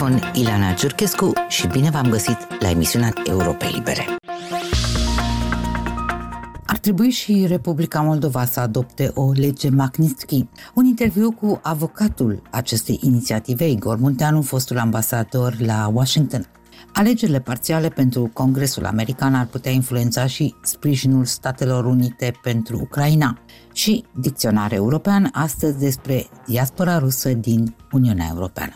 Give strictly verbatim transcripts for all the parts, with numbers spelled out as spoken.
microfon Ileana Ciurchescu și bine v-am găsit la emisiunea Europei Libere. Ar trebui și Republica Moldova să adopte o lege Magnitsky. Un interviu cu avocatul acestei inițiative, Igor Munteanu, fostul ambasador la Washington. Alegerile parțiale pentru Congresul American ar putea influența și sprijinul Statelor Unite pentru Ucraina. Și Dicționar European astăzi despre diaspora rusă din Uniunea Europeană.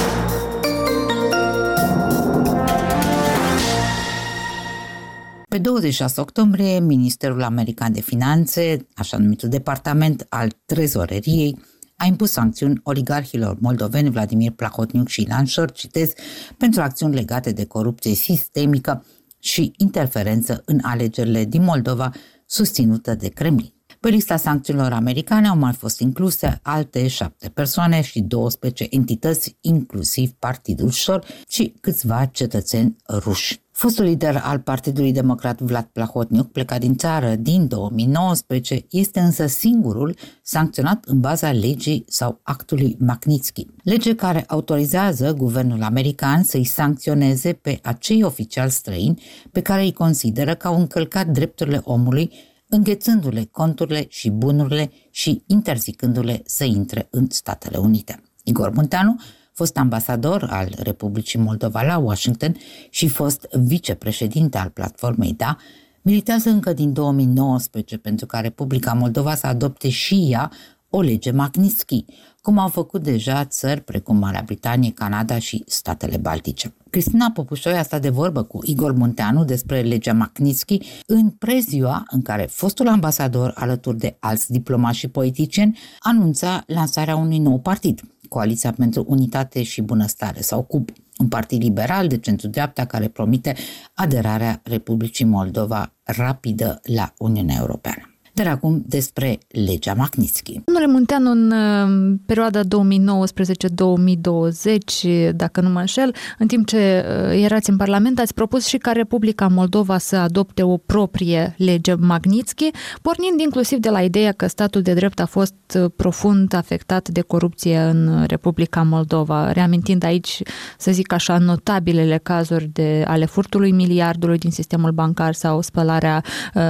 Pe douăzeci și șase octombrie, Ministerul American de Finanțe, așa numitul Departament al Trezoreriei, a impus sancțiuni oligarhilor moldoveni Vladimir Plahotniuc și Ilan Șor, citez, pentru acțiuni legate de corupție sistemică și interferență în alegerile din Moldova susținută de Kremlin. Pe lista sancțiunilor americane au mai fost incluse alte șapte persoane și douăsprezece entități, inclusiv Partidul Șor și câțiva cetățeni ruși. Fostul lider al Partidului Democrat Vlad Plahotniuc, plecat din țară din două mii nouăsprezece, este însă singurul sancționat în baza legii sau actului Magnitsky, lege care autorizează guvernul american să-i sancționeze pe acei oficiali străini pe care îi consideră că au încălcat drepturile omului, înghețându-le conturile și bunurile și interzicându-le să intre în Statele Unite. Igor Munteanu, fost ambasador al Republicii Moldova la Washington și fost vicepreședinte al platformei D A, militează încă din două mii nouăsprezece pentru ca Republica Moldova să adopte și ea o lege Magnitsky, cum au făcut deja țări precum Marea Britanie, Canada și statele Baltice. Cristina Popușoi a stat de vorbă cu Igor Munteanu despre legea Magnitsky în preziua în care fostul ambasador, alături de alți diplomați și politicieni, anunța lansarea unui nou partid, Coaliția pentru Unitate și Bunăstare, sau C U B, un partid liberal de centru-dreapta care promite aderarea Republicii Moldova rapidă la Uniunea Europeană. Dar acum despre legea Magnitsky. Domnule Munteanu, în perioada două mii nouăsprezece două mii douăzeci, dacă nu mă înșel, în timp ce erați în Parlament, ați propus și ca Republica Moldova să adopte o proprie lege Magnitsky, pornind inclusiv de la ideea că statul de drept a fost profund afectat de corupție în Republica Moldova, reamintind aici, să zic așa, notabilele cazuri de ale furtului miliardului din sistemul bancar sau spălarea uh,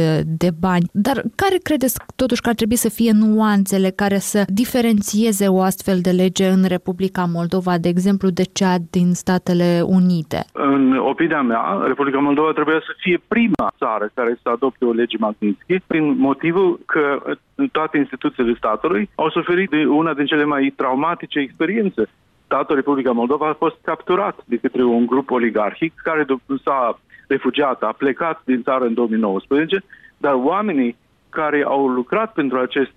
de bani. Dar care credeți totuși că ar trebui să fie nuanțele care să diferențieze o astfel de lege în Republica Moldova, de exemplu, de cea din Statele Unite? În opinia mea, Republica Moldova trebuie să fie prima țară care să adopte o lege Magnitsky, prin motivul că toate instituțiile statului au suferit de una din cele mai traumatice experiențe. Statul Republica Moldova a fost capturat de către un grup oligarhic care s-a refugiat, a plecat din țară în două mii nouăsprezece, dar oamenii care au lucrat pentru acest,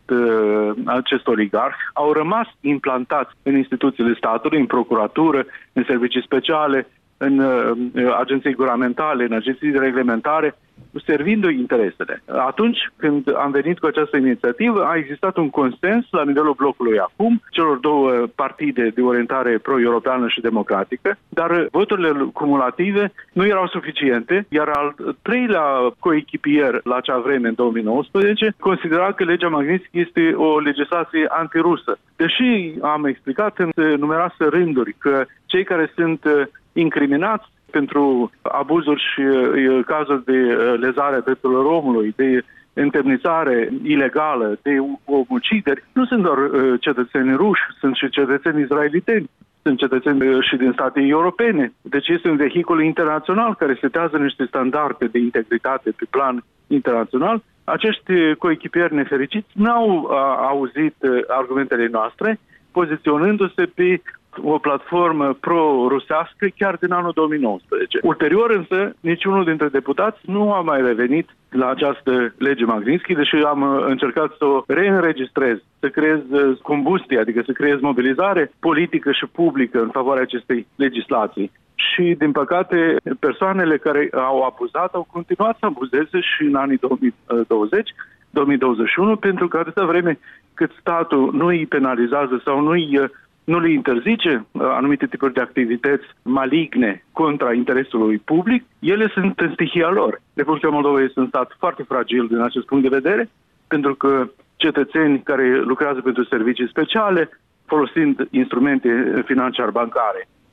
acest oligarh au rămas implantați în instituțiile statului, în procuratură, în servicii speciale, în agenții guvernamentale, în agenții de reglementare, servindu-i interesele. Atunci când am venit cu această inițiativă, a existat un consens la nivelul blocului acum, celor două partide de orientare pro-europeană și democratică, dar voturile cumulative nu erau suficiente, iar al treilea coechipier la acea vreme, în două mii nouăsprezece, considera că legea Magnitsky este o legislație antirusă. Deși am explicat în numeroase rânduri că cei care sunt incriminați pentru abuzuri și uh, cazuri de uh, lezare a drepturilor omului, de întemnițare ilegală, de omucideri, nu sunt doar uh, cetățeni ruși, sunt și cetățeni israeliteni, sunt cetățeni uh, și din state europene. Deci este un vehicul internațional care setează niște standarde de integritate pe plan internațional. Acești coechipieri nefericiți n-au uh, auzit uh, argumentele noastre, poziționându-se pe o platformă pro-rusească chiar din anul două mii nouăsprezece. Ulterior însă, niciunul dintre deputați nu a mai revenit la această lege Magnitsky, deși am încercat să o reînregistrez, să creez combustie, adică să creez mobilizare politică și publică în favoarea acestei legislații. Și, din păcate, persoanele care au abuzat au continuat să abuzeze și în anii două mii douăzeci două mii douăzeci și unu, pentru că atâta vreme cât statul nu îi penalizează sau nu îi nu le interzice anumite tipuri de activități maligne contra interesului public, ele sunt în stihia lor. Republica Moldova este un stat foarte fragil din acest punct de vedere, pentru că cetățeni care lucrează pentru servicii speciale, folosind instrumente financiar-bancare,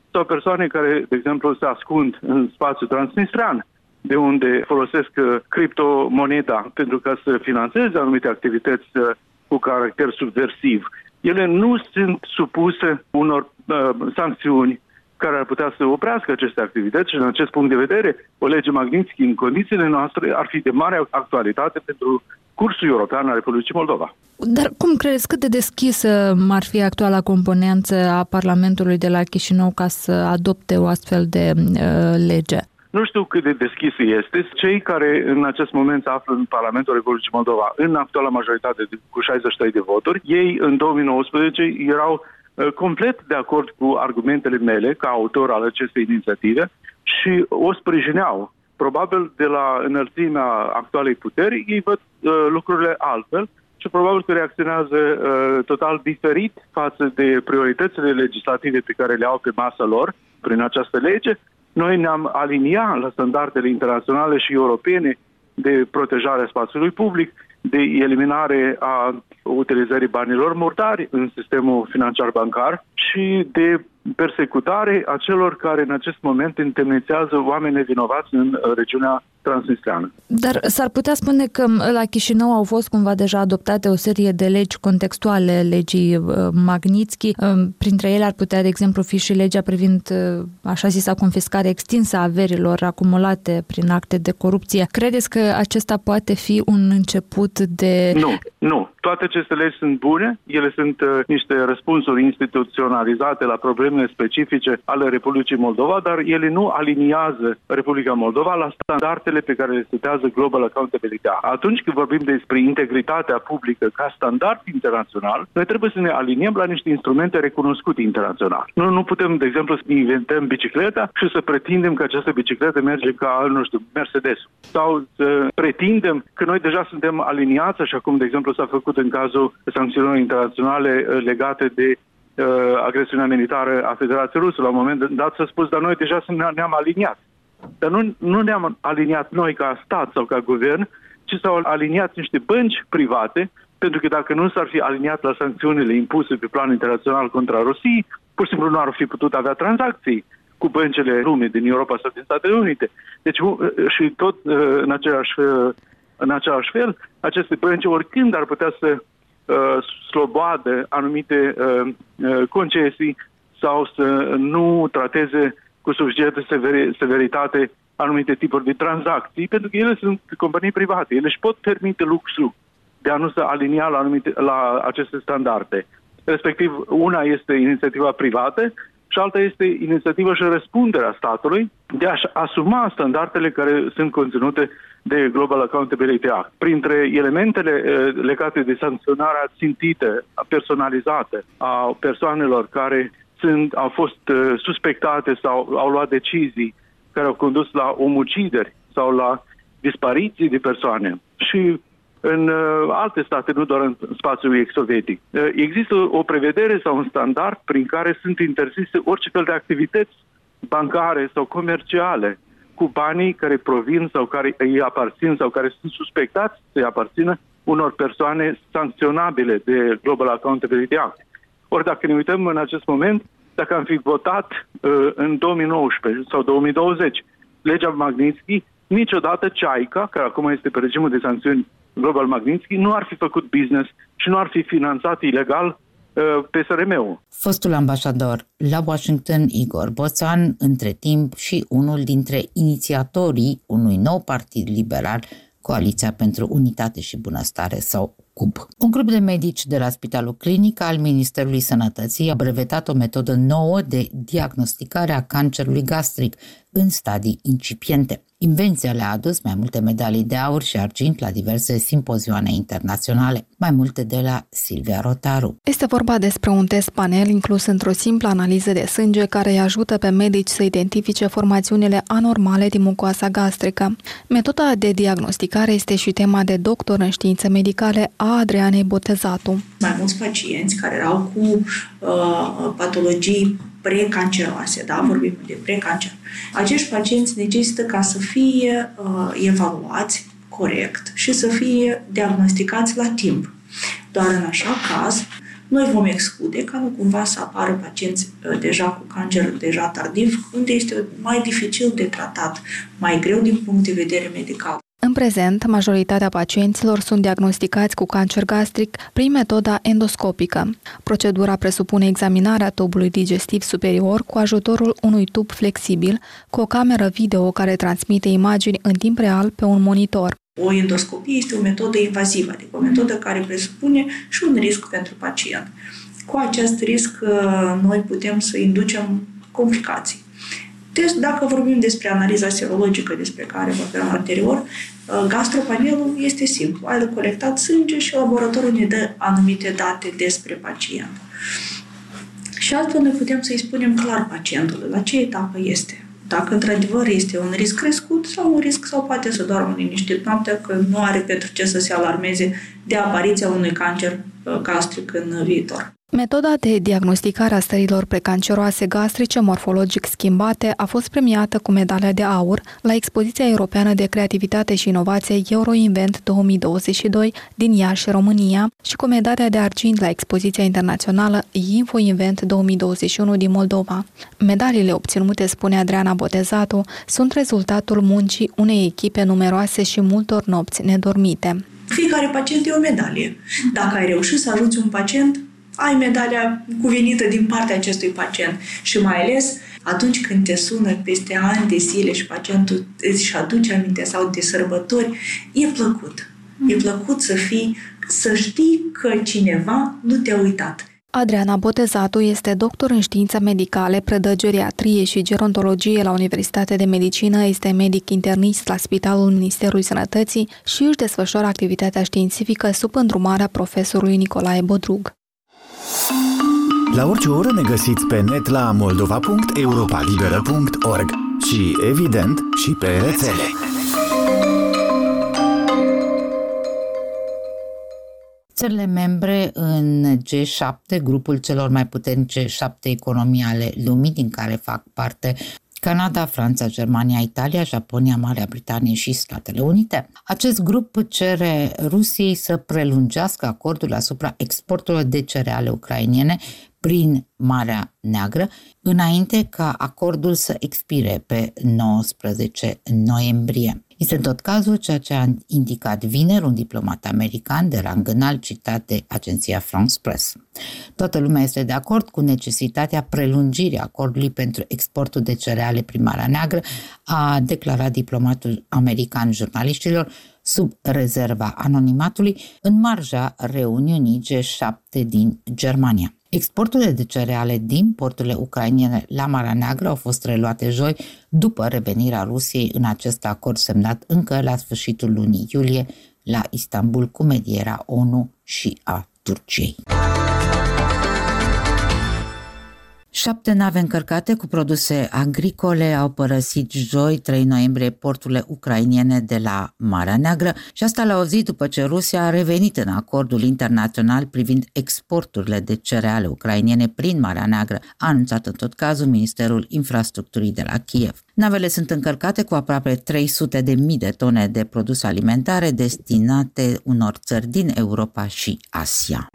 sau persoane care, de exemplu, se ascund în spațiul transnistrean, de unde folosesc criptomoneda pentru ca să finanțeze anumite activități cu caracter subversiv. Ele nu sunt supuse unor uh, sancțiuni care ar putea să oprească aceste activități și, în acest punct de vedere, o lege Magnitsky în condițiile noastre ar fi de mare actualitate pentru cursul european al Republicii Moldova. Dar cum crezi, cât de deschisă ar fi actuala componență a Parlamentului de la Chișinău ca să adopte o astfel de uh, lege? Nu știu cât de deschisă este. Cei care în acest moment se află în Parlamentul Republicii Moldova, în actuala majoritate cu șaizeci și trei de voturi, ei în două mii nouăsprezece erau uh, complet de acord cu argumentele mele ca autor al acestei inițiative și o sprijineau. Probabil de la înălțimea actualei puteri ei văd uh, lucrurile altfel și probabil că reacționează uh, total diferit față de prioritățile legislative pe care le au pe masa lor prin această lege. Noi ne-am aliniat la standardele internaționale și europene de protejare a spațiului public, de eliminare a utilizării banilor murdari în sistemul financiar bancar și de persecutare a celor care în acest moment întemnițează oameni nevinovați în regiunea transnistreană. Dar s-ar putea spune că la Chișinău au fost cumva deja adoptate o serie de legi contextuale legii Magnitsky. Printre ele ar putea, de exemplu, fi și legea privind așa zisa confiscare extinsă a averilor acumulate prin acte de corupție. Credeți că acesta poate fi un început de... Nu, nu. Toate aceste legi sunt bune, ele sunt uh, niște răspunsuri instituționalizate la problemele specifice ale Republicii Moldova, dar ele nu aliniază Republica Moldova la standardele pe care le setează Global Accountability. Atunci când vorbim despre integritatea publică ca standard internațional, noi trebuie să ne aliniem la niște instrumente recunoscute internațional. Nu, nu putem, de exemplu, să inventăm bicicleta și să pretindem că această bicicletă merge ca, nu știu, Mercedes. Sau să pretindem că noi deja suntem aliniați, așa cum, de exemplu, s-a făcut în cazul sancțiunilor internaționale legate de uh, agresiunea militară a Federației Ruse. La un moment dat s-a spus, dar noi deja ne-am aliniat. Dar nu, nu ne-am aliniat noi ca stat sau ca guvern, ci s-au aliniat niște bănci private, pentru că dacă nu s-ar fi aliniat la sancțiunile impuse pe plan internațional contra Rusiei, pur și simplu nu ar fi putut avea tranzacții cu băncile lumii din Europa sau din Statele Unite. Deci și tot în același În același fel, aceste bănci oricând ar putea să uh, slobodă anumite uh, uh, concesii sau să nu trateze cu suficientă severi, severitate anumite tipuri de tranzacții, pentru că ele sunt companii private. Ele își pot permite luxul de a nu se alinia la, anumite, la aceste standarde. Respectiv, una este inițiativa privată și alta este inițiativa și răspunderea statului de a-și asuma standardele care sunt conținute de Global Accountability Act. Printre elementele uh, legate de sancționarea țintită, personalizată a persoanelor care sunt, au fost uh, suspectate sau au luat decizii care au condus la omucideri sau la dispariții de persoane și în uh, alte state, nu doar în spațiul ex-sovietic. Uh, există o prevedere sau un standard prin care sunt interzise orice fel de activități bancare sau comerciale cu banii care provin sau care îi aparțin sau care sunt suspectați să îi aparțină unor persoane sancționabile de Global Accountability Act. Ori dacă ne uităm în acest moment, dacă am fi votat uh, în două mii nouăsprezece sau două mii douăzeci legea Magnitsky, niciodată Ceaica, care acum este pe regimul de sancțiuni Global Magnitsky, nu ar fi făcut business și nu ar fi finanțat ilegal P S R M-ul. Fostul ambasador la Washington, Igor Boțan, între timp și unul dintre inițiatorii unui nou partid liberal, Coaliția pentru Unitate și Bunăstare sau C U B. Un grup de medici de la Spitalul Clinic al Ministerului Sănătății a brevetat o metodă nouă de diagnosticare a cancerului gastric în stadii incipiente. Invenția le-a adus mai multe medalii de aur și argint la diverse simpozioane internaționale. Mai multe de la Silvia Rotaru. Este vorba despre un test panel inclus într-o simplă analiză de sânge care îi ajută pe medici să identifice formațiunile anormale din mucoasa gastrică. Metoda de diagnosticare este și tema de doctor în științe medicale a Adrianei Botezatu. Mai mulți pacienți care erau cu uh, patologii precanceroase, da? Vorbim de precancer. Acești pacienți necesită ca să fie uh, evaluați corect și să fie diagnosticați la timp. Doar în așa caz noi vom exclude ca nu cumva să apară pacienți deja cu cancer deja tardiv, unde este mai dificil de tratat, mai greu din punct de vedere medical. În prezent, majoritatea pacienților sunt diagnosticați cu cancer gastric prin metoda endoscopică. Procedura presupune examinarea tubului digestiv superior cu ajutorul unui tub flexibil cu o cameră video care transmite imagini în timp real pe un monitor. O endoscopie este o metodă invazivă, adică o metodă care presupune și un risc pentru pacient. Cu acest risc, noi putem să inducem complicații. Deci, dacă vorbim despre analiza serologică despre care vorbeam anterior, gastropanelul este simplu. Ai colectat sânge și laboratorul ne dă anumite date despre pacient. Și altfel noi putem să-i spunem clar pacientului la ce etapă este. Dacă într-adevăr este un risc crescut sau un risc sau poate să doarmă liniștit noaptea, că nu are pentru ce să se alarmeze de apariția unui cancer gastric în viitor. Metoda de diagnosticare a stărilor precanceroase gastrice morfologic schimbate a fost premiată cu medalia de aur la Expoziția Europeană de Creativitate și Inovație Euroinvent două mii douăzeci și doi din Iași, România, și cu medalia de argint la Expoziția Internațională InfoInvent două mii douăzeci și unu din Moldova. Medaliile obținute, spune Adriana Botezatu, sunt rezultatul muncii unei echipe numeroase și multor nopți nedormite. Fiecare pacient e o medalie. Dacă ai reușit să ajuți un pacient, ai medalia cuvenită din partea acestui pacient și mai ales atunci când te sună peste ani de zile și pacientul îți aduce aminte sau de sărbători, e plăcut. E plăcut să fii, să știi că cineva nu te-a uitat. Adriana Botezatu este doctor în științe medicale, predă geriatrie și gerontologie la Universitatea de Medicină, este medic internist la Spitalul Ministerului Sănătății și își desfășoară activitatea științifică sub îndrumarea profesorului Nicolae Bodrug. La orice oră ne găsiți pe net la moldova punct europa liberă punct org și, evident, și pe rețele. Țările membre în G șapte, grupul celor mai puternice șapte economii ale lumii, din care fac parte Canada, Franța, Germania, Italia, Japonia, Marea Britanie și Statele Unite. Acest grup cere Rusiei să prelungească acordul asupra exporturilor de cereale ucrainene prin Marea Neagră, înainte ca acordul să expire pe nouăsprezece noiembrie. Este în tot cazul ceea ce a indicat vineri un diplomat american de rang înalt citat de agenția France Press. Toată lumea este de acord cu necesitatea prelungirii acordului pentru exportul de cereale prin Marea Neagră, a declarat diplomatul american jurnaliștilor sub rezerva anonimatului în marja reuniunii G șapte din Germania. Exporturile de cereale din porturile ucrainene la Marea Neagră au fost reluate joi după revenirea Rusiei în acest acord semnat încă la sfârșitul lunii iulie la Istanbul cu medierea ONU și a Turciei. Șapte nave încărcate cu produse agricole au părăsit joi, trei noiembrie, porturile ucrainene de la Marea Neagră și asta la o zi după ce Rusia a revenit în acordul internațional privind exporturile de cereale ucrainene prin Marea Neagră, a anunțat în tot cazul Ministerul Infrastructurii de la Kiev. Navele sunt încărcate cu aproape trei sute de mii de tone de produse alimentare destinate unor țări din Europa și Asia.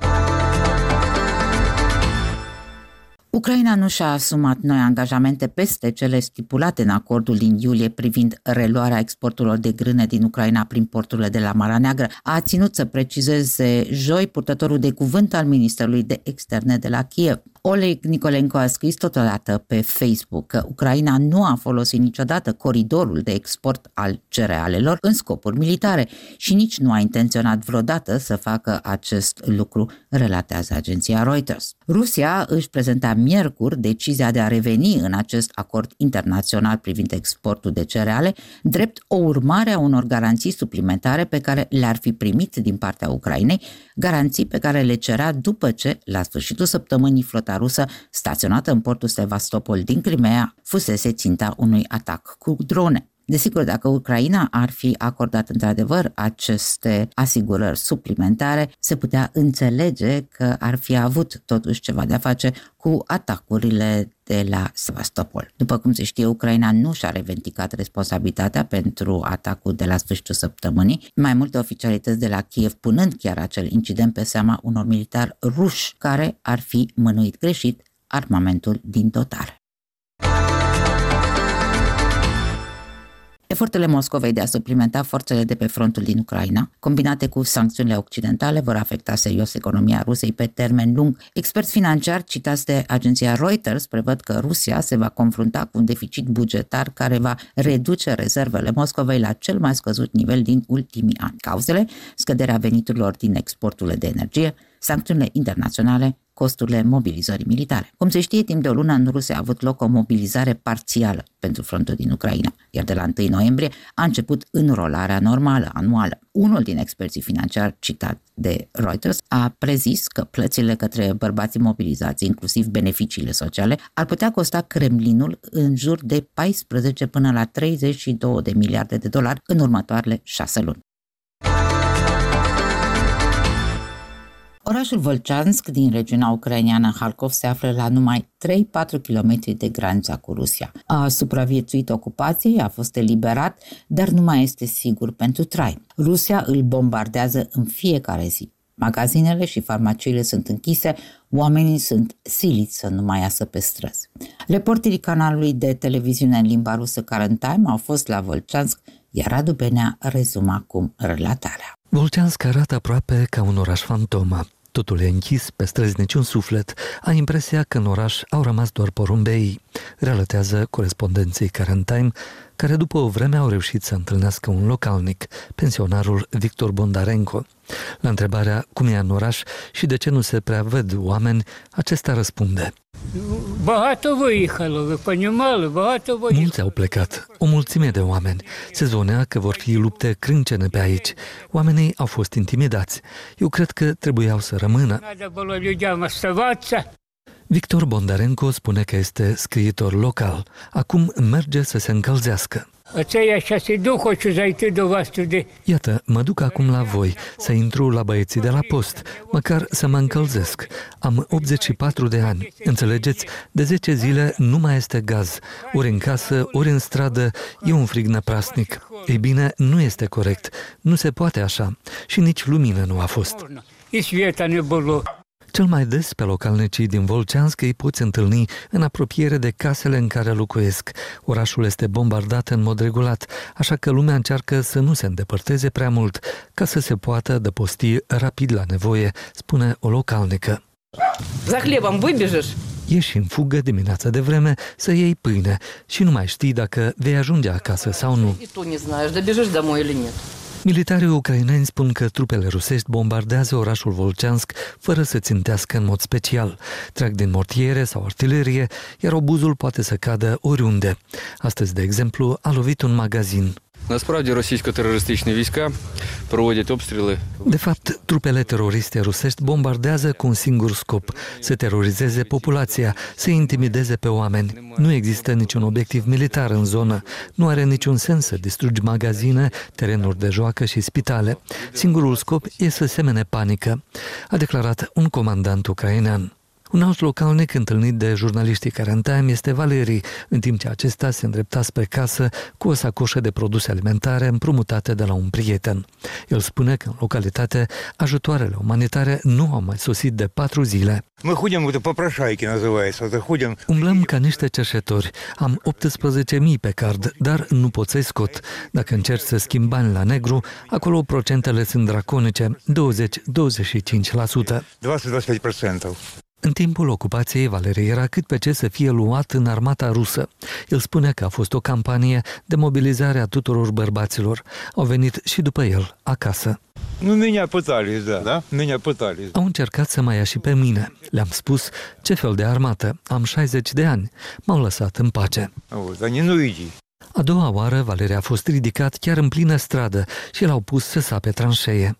Ucraina nu și-a asumat noi angajamente peste cele stipulate în acordul din iulie privind reluarea exporturilor de grâne din Ucraina prin porturile de la Marea Neagră, a ținut să precizeze joi purtătorul de cuvânt al Ministerului de Externe de la Kiev. Oleg Nicolenko a scris totodată pe Facebook că Ucraina nu a folosit niciodată coridorul de export al cerealelor în scopuri militare și nici nu a intenționat vreodată să facă acest lucru, relatează agenția Reuters. Rusia își prezenta miercuri decizia de a reveni în acest acord internațional privind exportul de cereale, drept o urmare a unor garanții suplimentare pe care le-ar fi primit din partea Ucrainei, garanții pe care le cerea după ce, la sfârșitul săptămânii, flota rusă staționată în portul Sevastopol din Crimea fusese ținta unui atac cu drone. Desigur, dacă Ucraina ar fi acordat într-adevăr aceste asigurări suplimentare, se putea înțelege că ar fi avut totuși ceva de a face cu atacurile de la Sevastopol. După cum se știe, Ucraina nu și-a revendicat responsabilitatea pentru atacul de la sfârșitul săptămânii, mai multe oficialități de la Kiev punând chiar acel incident pe seama unor militari ruși care ar fi mânuit greșit armamentul din dotare. Eforturile Moscovei de a suplimenta forțele de pe frontul din Ucraina, combinate cu sancțiunile occidentale, vor afecta serios economia Rusiei pe termen lung. Experți financiari citați de agenția Reuters prevăd că Rusia se va confrunta cu un deficit bugetar care va reduce rezervele Moscovei la cel mai scăzut nivel din ultimii ani. Cauzele? Scăderea veniturilor din exporturile de energie, sancțiunile internaționale, costurile mobilizării militare. Cum se știe, timp de o lună în Rusia a avut loc o mobilizare parțială pentru frontul din Ucraina, iar de la întâi noiembrie a început înrolarea normală, anuală. Unul din experții financiari citat de Reuters a prezis că plățile către bărbații mobilizați, inclusiv beneficiile sociale, ar putea costa Kremlinul în jur de paisprezece până la treizeci și două de miliarde de dolari în următoarele șase luni. Orașul Volchansk din regiunea ucraineană Harkov se află la numai trei patru kilometri de granița cu Rusia. A supraviețuit ocupației, a fost eliberat, dar nu mai este sigur pentru trai. Rusia îl bombardează în fiecare zi. Magazinele și farmaciile sunt închise, oamenii sunt siliți să nu mai iasă pe străzi. Reporterii canalului de televiziune în limba rusă Current Time au fost la Volchansk, iar Radu Benea rezumă acum relatarea. Volchansk arată aproape ca un oraș fantomă. Totul e închis, pe străzi niciun suflet. Ai impresia că în oraș au rămas doar porumbei. Relatează corespondenții Current Time, care după o vreme au reușit să întâlnească un localnic, pensionarul Victor Bondarenko. La întrebarea cum e în oraș și de ce nu se prea văd oameni, acesta răspunde: mulți au plecat, o mulțime de oameni. Se zvonea că vor fi lupte crâncene pe aici. Oamenii au fost intimidați. Eu cred că trebuiau să rămână. Victor Bondarenko spune că este scriitor local. Acum merge să se încălzească. Iată, mă duc acum la voi, să intru la băieții de la post, măcar să mă încălzesc. Am optzeci și patru de ani. Înțelegeți? De zece zile nu mai este gaz. Ori în casă, ori în stradă, e un frig năprasnic. Ei bine, nu este corect. Nu se poate așa. Și nici lumină nu a fost. Cel mai des pe localnicii din Volchansk îi poți întâlni în apropiere de casele în care locuiesc. Orașul este bombardat în mod regulat, așa că lumea încearcă să nu se îndepărteze prea mult, ca să se poată adăposti rapid la nevoie, spune o localnică. Ieși în fugă dimineața de vreme să iei pâine și nu mai știi dacă vei ajunge acasă sau nu. Militarii ucraineni spun că trupele rusești bombardează orașul Volchansk fără să țintească în mod special. Trag din mortiere sau artilerie, iar obuzul poate să cadă oriunde. Astăzi, de exemplu, a lovit un magazin. De fapt, trupele teroriste rusești bombardează cu un singur scop: să terorizeze populația, să intimideze pe oameni. Nu există niciun obiectiv militar în zonă. Nu are niciun sens să distrugi magazine, terenuri de joacă și spitale. Singurul scop e să semene panică, a declarat un comandant ucrainean. Un alt localnic întâlnit de jurnaliștii Current Time este Valeri, în timp ce acesta se îndrepta spre casă cu o sacoșă de produse alimentare împrumutate de la un prieten. El spune că în localitate ajutoarele umanitare nu au mai sosit de patru zile. Umblăm ca niște cerșetori. Am optsprezece mii pe card, dar nu pot să-i scot. Dacă încerci să schimbi bani la negru, acolo procentele sunt draconice, douăzeci - douăzeci și cinci la sută. În timpul ocupației, Valeri era cât pe ce să fie luat în armata rusă. El spune că a fost o campanie de mobilizare a tuturor bărbaților. Au venit și după el, acasă. Nu, меня pătались, da, da? Меня pătались. Au încercat să mă ia și pe mine. Le-am spus: ce fel de armată? Am șaizeci de ani. M-au lăsat în pace. Dar nu uiți. A doua oară, Valeria a fost ridicat chiar în plină stradă și l-au pus să sape tranșee.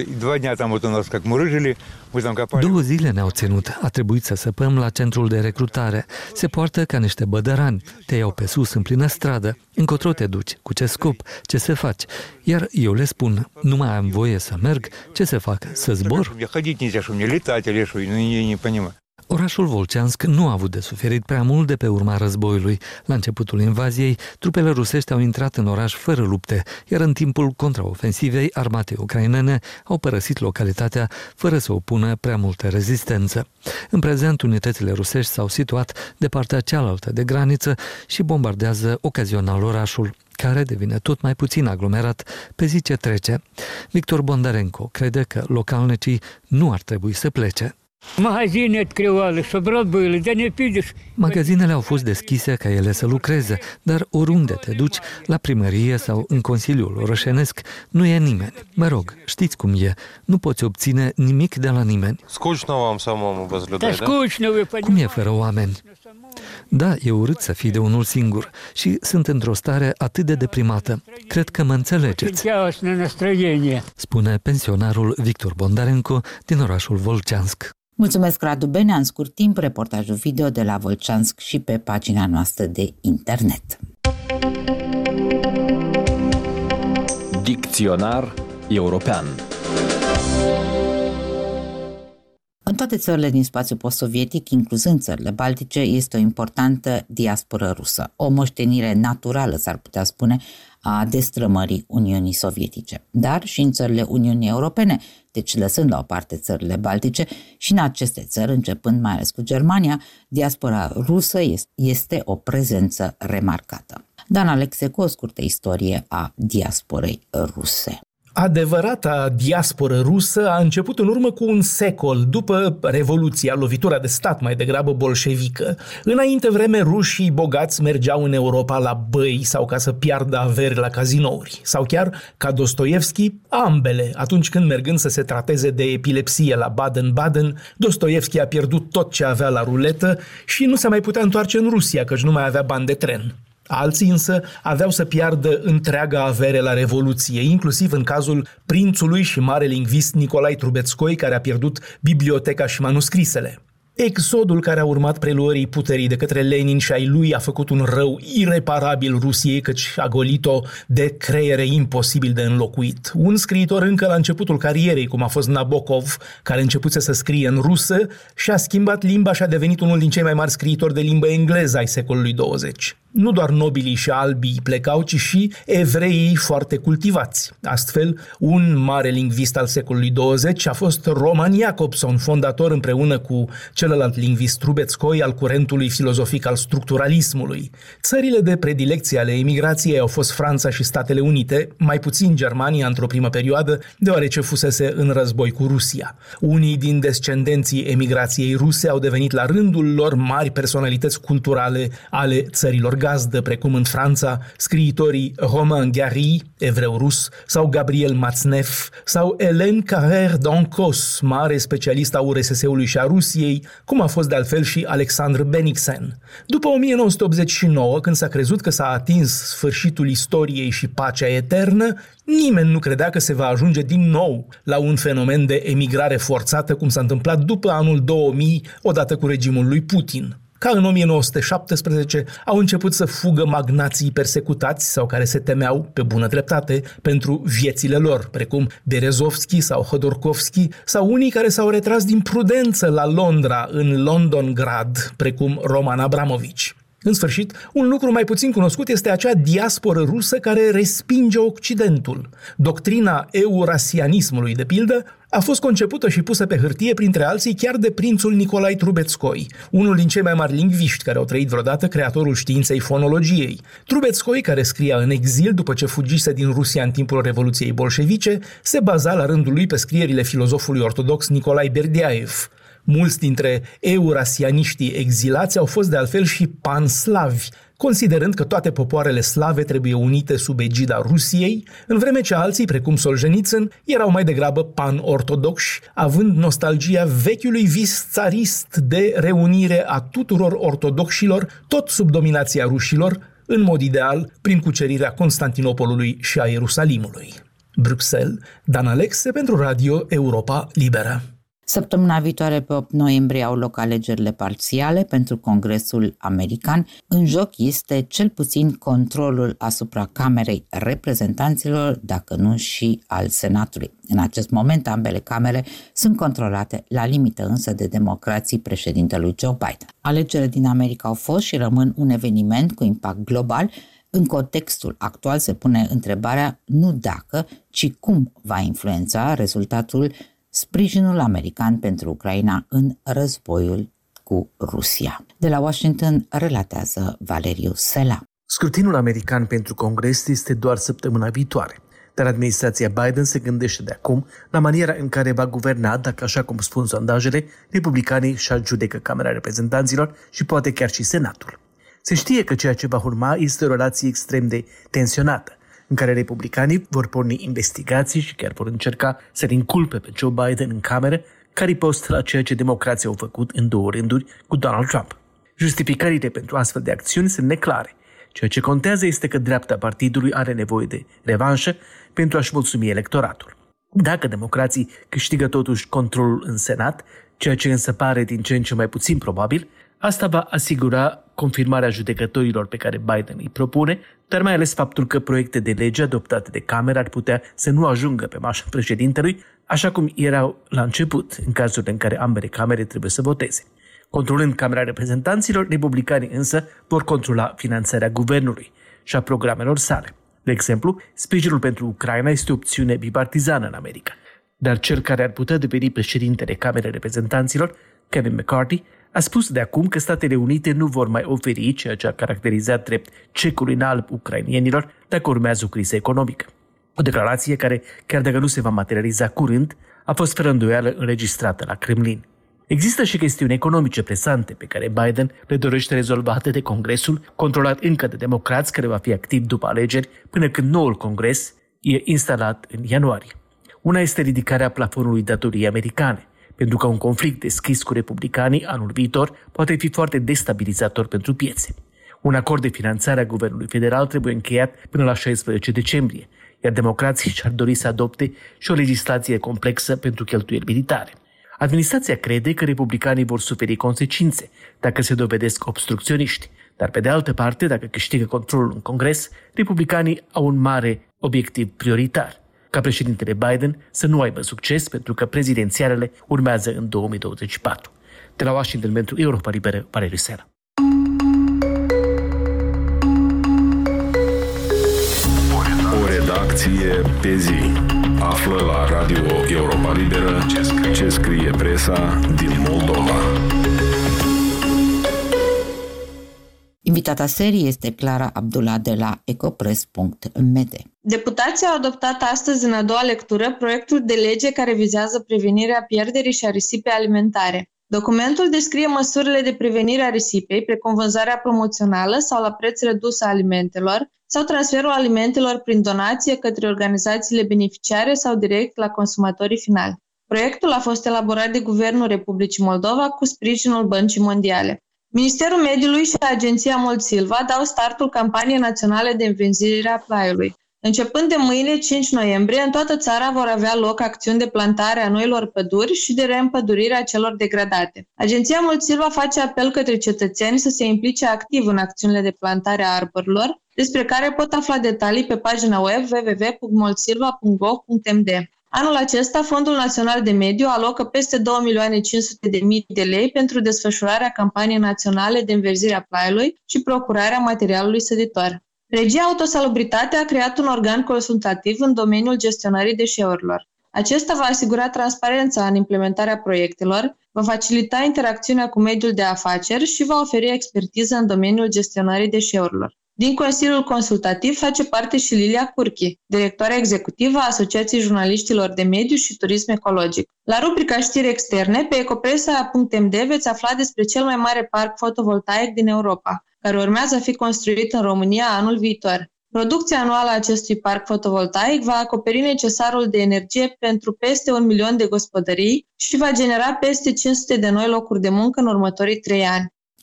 Două zile ne-au ținut. A trebuit să săpăm la centrul de recrutare. Se poartă ca niște bădărani. Te iau pe sus în plină stradă. Încotro te duci? Cu ce scop? Ce să faci? Iar eu le spun, nu mai am voie să merg. Ce să fac? Să zbor? Orașul Volceansk nu a avut de suferit prea mult de pe urma războiului. La începutul invaziei, trupele rusești au intrat în oraș fără lupte, iar în timpul contraofensivei, armatei ucrainene au părăsit localitatea fără să opună prea multă rezistență. În prezent, unitățile rusești s-au situat de partea cealaltă de graniță și bombardează ocazional orașul, care devine tot mai puțin aglomerat pe zi ce trece. Victor Bondarenko crede că localnicii nu ar trebui să plece. Magazinele au fost deschise ca ele să lucreze, dar oriunde te duci, la primărie sau în Consiliul Orășenesc, nu e nimeni. Mă rog, știți cum e, nu poți obține nimic de la nimeni. Cum e fără oameni? Da, e urât să fii de unul singur și sunt într-o stare atât de deprimată. Cred că mă înțelegeți, spune pensionarul Victor Bondarenko din orașul Volceansk. Mulțumesc, Radu Benea, în scurt timp, reportajul video de la Volceansk și pe pagina noastră de internet. Dicționar european. În toate țările din spațiul post-sovietic, incluzând țările baltice, este o importantă diasporă rusă, o moștenire naturală, s-ar putea spune, a destrămării Uniunii Sovietice. Dar și în țările Uniunii Europene, deci lăsând la o parte țările baltice, și în aceste țări, începând mai ales cu Germania, diaspora rusă este o prezență remarcată. Dan Alexecu, o scurtă istorie a diasporei ruse. Adevărata diasporă rusă a început în urmă cu un secol, după Revoluția, lovitura de stat mai degrabă bolșevică. Înainte vreme, rușii bogați mergeau în Europa la băi sau ca să piardă averi la cazinouri. Sau chiar, ca Dostoevski, ambele, atunci când mergând să se trateze de epilepsie la Baden-Baden, Dostoevski a pierdut tot ce avea la ruletă și nu se mai putea întoarce în Rusia, căci nu mai avea bani de tren. Alții însă aveau să piardă întreaga avere la Revoluție, inclusiv în cazul prințului și mare lingvist Nicolae Trubetskoi, care a pierdut biblioteca și manuscrisele. Exodul care a urmat preluării puterii de către Lenin și ai lui a făcut un rău ireparabil Rusiei, căci a golit-o de creiere imposibil de înlocuit. Un scriitor încă la începutul carierei, cum a fost Nabokov, care începuse să scrie în rusă, și-a schimbat limba și a devenit unul din cei mai mari scriitori de limbă engleză ai secolului douăzeci. Nu doar nobilii și albii plecau, ci și evreii foarte cultivați. Astfel, un mare lingvist al secolului douăzeci a fost Roman Jakobson, fondator împreună cu celălalt lingvist Trubetskoi al curentului filozofic al structuralismului. Țările de predilecție ale emigrației au fost Franța și Statele Unite, mai puțin Germania într-o primă perioadă, deoarece fusese în război cu Rusia. Unii din descendenții emigrației ruse au devenit la rândul lor mari personalități culturale ale țărilor gazdă, precum în Franța scriitorii Romain Gary, evreu-rus, sau Gabriel Matzneff, sau Hélène Carrère d'Ancos, mare specialist a U R S S-ului și a Rusiei, cum a fost de altfel și Alexandr Bennigsen. După o mie nouă sute optzeci și nouă, când s-a crezut că s-a atins sfârșitul istoriei și pacea eternă, nimeni nu credea că se va ajunge din nou la un fenomen de emigrare forțată, cum s-a întâmplat după anul două mii, odată cu regimul lui Putin. Ca în o mie nouă sute șaptesprezece au început să fugă magnații persecutați sau care se temeau, pe bună dreptate, pentru viețile lor, precum Berezovski sau Hodorkovski, sau unii care s-au retras din prudență la Londra, în Londongrad, precum Roman Abramovich. În sfârșit, un lucru mai puțin cunoscut este acea diasporă rusă care respinge Occidentul. Doctrina eurasianismului, de pildă, a fost concepută și pusă pe hârtie, printre alții, chiar de prințul Nicolae Trubetskoi, unul din cei mai mari lingviști care au trăit vreodată, creatorul științei fonologiei. Trubetskoi, care scria în exil după ce fugise din Rusia în timpul Revoluției bolșevice, se baza la rândul lui pe scrierile filozofului ortodox Nicolae Berdiaev. Mulți dintre eurasianiștii exilați au fost de altfel și panslavi, considerând că toate popoarele slave trebuie unite sub egida Rusiei, în vreme ce alții, precum Solzhenitsyn, erau mai degrabă pan-ortodoxi, având nostalgia vechiului vis țarist de reunire a tuturor ortodoxilor, tot sub dominația rușilor, în mod ideal prin cucerirea Constantinopolului și a Ierusalimului. Bruxelles, Dan Alexe pentru Radio Europa Liberă. Săptămâna viitoare, pe opt noiembrie, au loc alegerile parțiale pentru Congresul American. În joc este cel puțin controlul asupra Camerei Reprezentanților, dacă nu și al Senatului. În acest moment, ambele camere sunt controlate la limită însă de democrații președintelui Joe Biden. Alegerile din America au fost și rămân un eveniment cu impact global. În contextul actual se pune întrebarea nu dacă, ci cum va influența rezultatul sprijinul american pentru Ucraina în războiul cu Rusia. De la Washington relatează Valeriu Sela. Scrutinul american pentru Congres este doar săptămâna viitoare, dar administrația Biden se gândește de acum la maniera în care va guverna dacă, așa cum spun sondajele, republicanii își adjudecă Camera Reprezentanților și poate chiar și Senatul. Se știe că ceea ce va urma este o relație extrem de tensionată, în care republicanii vor porni investigații și chiar vor încerca să-l inculpe pe Joe Biden în cameră ca ripost la ceea ce democrații au făcut în două rânduri cu Donald Trump. Justificările pentru astfel de acțiuni sunt neclare. Ceea ce contează este că dreapta partidului are nevoie de revanșă pentru a-și mulțumi electoratul. Dacă democrații câștigă totuși controlul în Senat, ceea ce însă pare din ce în ce mai puțin probabil, asta va asigura confirmarea judecătorilor pe care Biden îi propune, dar mai ales faptul că proiecte de lege adoptate de Cameră ar putea să nu ajungă pe mașa președintelui, așa cum erau la început, în cazurile în care ambele camere trebuie să voteze. Controlând Camera Reprezentanților, republicanii însă vor controla finanțarea guvernului și a programelor sale. De exemplu, sprijinul pentru Ucraina este o opțiune bipartizană în America, dar cel care ar putea deveni președintele Camerei Reprezentanților, Kevin McCarthy, a spus de acum că Statele Unite nu vor mai oferi ceea ce a caracterizat drept cecul în alb ucrainienilor dacă urmează o criză economică. O declarație care, chiar dacă nu se va materializa curând, a fost fără îndoială înregistrată la Kremlin. Există și chestiuni economice presante pe care Biden le dorește rezolvate de Congresul, controlat încă de democrați, care va fi activ după alegeri până când noul Congres e instalat în ianuarie. Una este ridicarea plafonului datoriei americane, pentru că un conflict deschis cu republicanii anul viitor poate fi foarte destabilizator pentru piețe. Un acord de finanțare a Guvernului Federal trebuie încheiat până la șaisprezece decembrie, iar democrații și-ar dori să adopte și o legislație complexă pentru cheltuieli militare. Administrația crede că republicanii vor suferi consecințe dacă se dovedesc obstrucționiști, dar pe de altă parte, dacă câștigă controlul în Congres, republicanii au un mare obiectiv prioritar, ca președintele Biden să nu aibă succes pentru că prezidențialele urmează în două mii douăzeci și patru. De la Washington pentru Europa Liberă, Valeriu Sela. O redacție pe zi. Află la Radio Europa Liberă ce scrie presa din Moldova. Invitata serii este Clara Abdullah de la ecopress punct m d. Deputații au adoptat astăzi în a doua lectură proiectul de lege care vizează prevenirea pierderii și a risipei alimentare. Documentul descrie măsurile de prevenire a risipei, precum vânzarea promoțională sau la preț redus a alimentelor, sau transferul alimentelor prin donație către organizațiile beneficiare sau direct la consumatorii finali. Proiectul a fost elaborat de Guvernul Republicii Moldova cu sprijinul Băncii Mondiale. Ministerul Mediului și Agenția Moldsilva dau startul campaniei naționale de învenzire a plaiului. Începând de mâine, cinci noiembrie, în toată țara vor avea loc acțiuni de plantare a noilor păduri și de reîmpădurire a celor degradate. Agenția Moldsilva face apel către cetățeni să se implice activ în acțiunile de plantare a arborilor, despre care pot afla detalii pe pagina web w w w punct moldsilva punct gov punct m d. Anul acesta, Fondul Național de Mediu alocă peste două milioane cinci sute de mii de lei pentru desfășurarea campaniei naționale de înverzire a plaiului și procurarea materialului săditor. Regia Autosalubritate a creat un organ consultativ în domeniul gestionării deșeurilor. Acesta va asigura transparența în implementarea proiectelor, va facilita interacțiunea cu mediul de afaceri și va oferi expertiză în domeniul gestionării deșeurilor. Din Consiliul Consultativ face parte și Lilia Curchi, directoarea executivă a Asociației Jurnaliștilor de Mediu și Turism Ecologic. La rubrica Știri externe, pe ecopresa punct m d veți afla despre cel mai mare parc fotovoltaic din Europa, care urmează a fi construit în România anul viitor. Producția anuală a acestui parc fotovoltaic va acoperi necesarul de energie pentru peste un milion de gospodării și va genera peste cinci sute de noi locuri de muncă în următorii trei ani.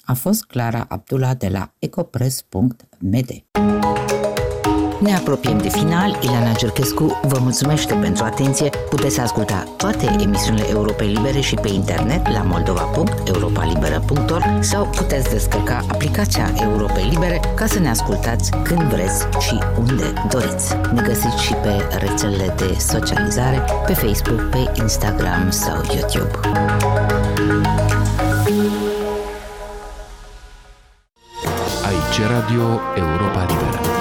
A fost Clara Abdullah de la ecopress punct m d. Ne apropiem de final. Ileana Gerchescu vă mulțumește pentru atenție. Puteți asculta toate emisiunile Europei Libere și pe internet la moldova punct europa liberă punct org sau puteți descărca aplicația Europei Libere ca să ne ascultați când vreți și unde doriți. Ne găsiți și pe rețelele de socializare, pe Facebook, pe Instagram sau YouTube. Aici Radio Europa Liberă.